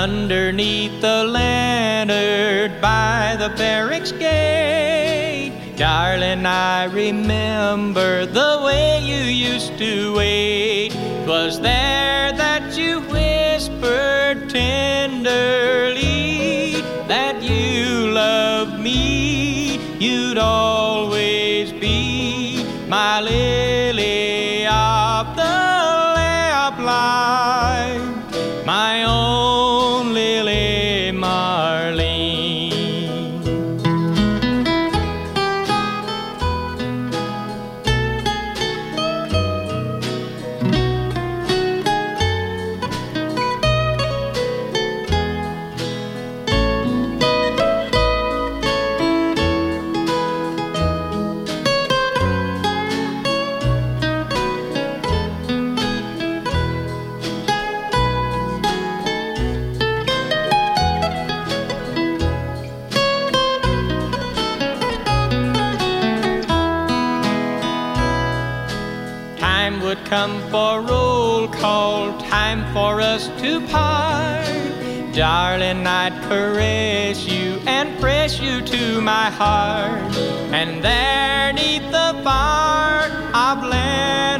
underneath the lantern by the barracks gate. Darling, I remember the way you used to wait. 'Twas there that you whispered tenderly that you loved me, you'd always be my lily of the lamplight, my own Lily Marlene. Time would come for roll call, time for us to part. Darling, I'd caress you and press you to my heart. And there 'neath the fire of land